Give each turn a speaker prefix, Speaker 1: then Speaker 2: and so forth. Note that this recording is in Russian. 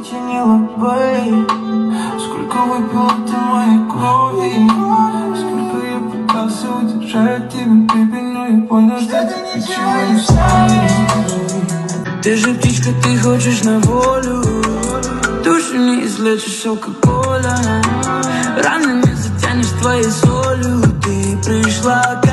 Speaker 1: причинила боль. Сколько выпила ты моей крови, сколько я пытался удержать тебя, baby, но я понял, что ты ничего не знаешь. Ты же птичка, ты хочешь на волю, душу не излечишь алкоголя, раны не затянешь твоей солью. Ты пришла